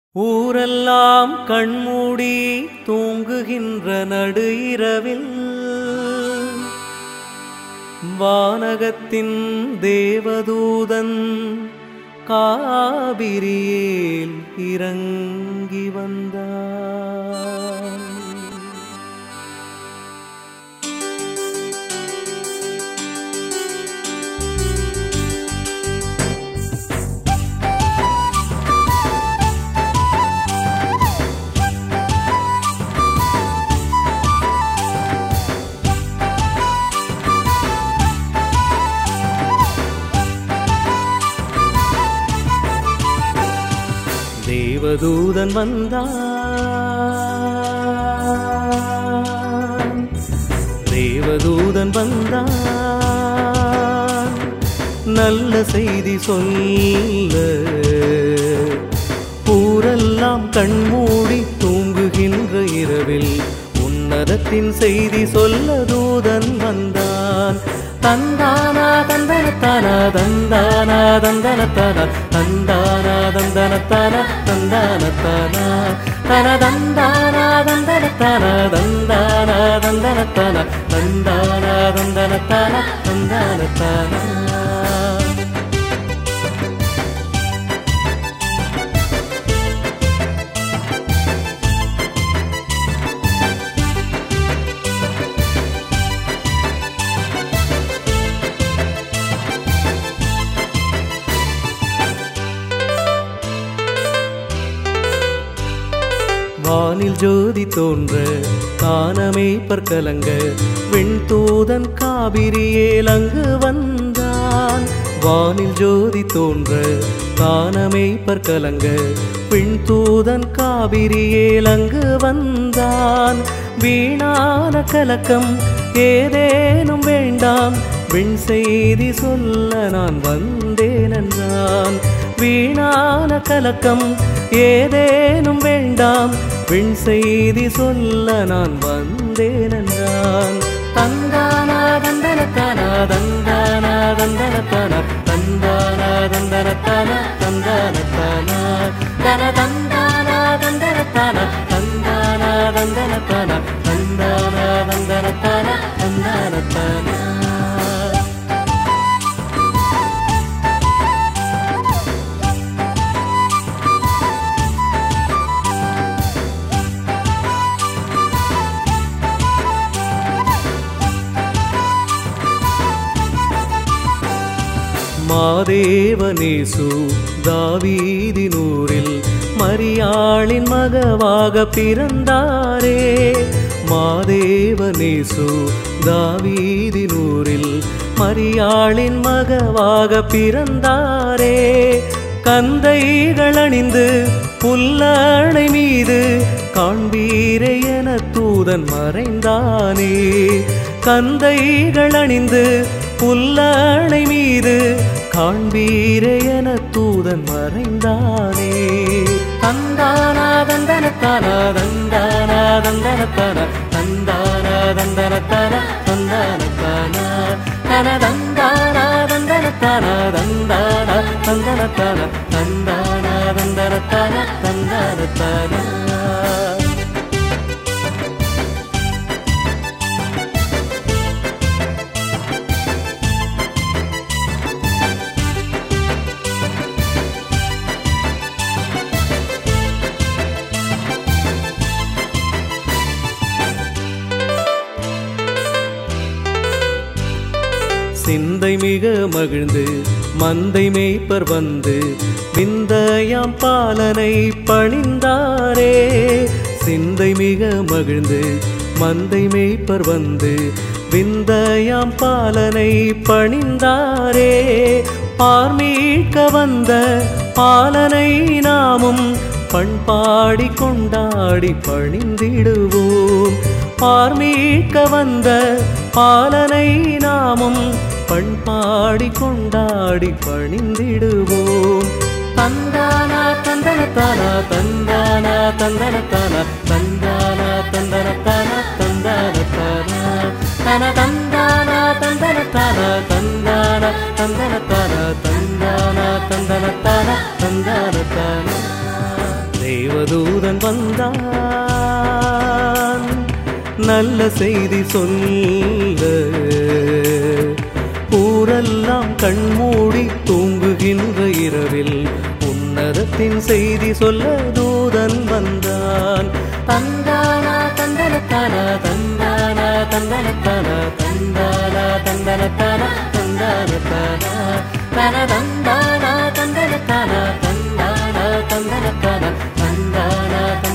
ஊரெல்லாம் கண்மூடி தூங்குகின்ற நடு இரவில் வானகத்தின் தேவதூதன் காவிரியில் இறங்கி வந்தான். தேவதூதன் வந்தான், தேவதூதன் வந்தான், நல்ல செய்தி சொல்ல. ஊரெல்லாம் கண்மூடி தூங்குகின்ற இரவில் உன்னதத்தின் செய்தி சொல்ல தூதன் வந்தான். தந்தானா தந்தனத்தானா தந்தானா தந்தனத்தானா தந்தானா தந்தனத்தானா தந்தானத்தானா தன தந்தானா தந்தனத்தானா தந்தானா தந்தனத்தானா தந்தானா தந்தனத்தானா தந்தானத்தானா. வானில் ஜோதி தோன்ற கானமே பற்கலங்க வெண்தூதன் காவிரியில் அங்கு வந்தான். வானில் ஜோதி தோன்ற கானமே பற்கலங்க வெண்தூதன் காவிரியில் அங்கு வந்தான். வீணான கலக்கம் ஏதேனும் வேண்டாம், விண் செய்தி சொல்ல நான் வந்தேன் என்றான். வீணான கலக்கம் ஏதேனும் வேண்டாம், விண் செய்தி சொல்ல நான் வந்தேன் என்றான். தந்தானா தந்தனத்தானா தந்தானா தந்தனத்தானா தந்தானா தந்தனத்தானா தந்தானத்தானா தன தந்தானா தந்தனத்தானா தந்தானா தந்தனத்தானா தந்தானா தந்தனத்தானா தந்தானத்தானா. மாதேவனேசு தாவீதினூரில் மரியாளின் மகவாக பிறந்தாரே. மாதேவனேசு தாவீதினூரில் மரியாளின் மகவாக பிறந்தாரே. கந்தைகள் அணிந்து புல்லணை மீது காண்பீரே என தூதன் மறைந்தானே. கந்தைகள் அணிந்து புல்லணை மீது காண்பீரே என தூதன் மறைந்தானே. தந்தானா தந்தனத்தானா தந்தானா தந்தனத்தானா தந்தானா தந்தனத்தானா தந்தானத்தானா தன தந்தானா தந்தனத்தானா தந்தானா தந்தனத்தானா தந்தானா தந்தனத்தானா தந்தானத்தானா. சிந்தை மிக மகிழ்ந்து மந்தை மேய்ப்பர் வந்து விந்தையாம் பாலனை பணிந்தாரே. சிந்தை மிக மகிழ்ந்து மந்தை மேய்ப்பர் வந்து விந்தையாம் பாலனை பணிந்தாரே. பார்மீட்க வந்த பாலனை நாமும் பண்பாடி கொண்டாடி பணிந்திடுவோம். பார்மீட்க வந்த பாலனை நாமும் பண்பாடி கொண்டாடி பணிந்திடுவோம். தந்தானா தந்தனத்தானா தந்தானா தந்தனத்தானா தந்தானா தந்தனத்தானா தந்தானத்தானா தன தந்தானா தந்தனத்தானா தந்தானா தந்தனத்தானா தந்தானா தந்தனத்தானா தந்தானத்தானா. தேவதூதன் வந்தான் நல்ல செய்தி சொல்ல. ஊரெல்லாம் கண்மூடி தூங்குகின்ற இரவில் உன்னதத்தின் செய்தி சொல்ல தூதன் வந்தான். தந்தானா தந்தனத்தானா தந்தானா தந்தனத்தானா தந்தானா தந்தனத்தானா தந்தானத்தானா தன தந்தானா தந்தனத்தானா தந்தானா தந்தனத்தானா தந்தானா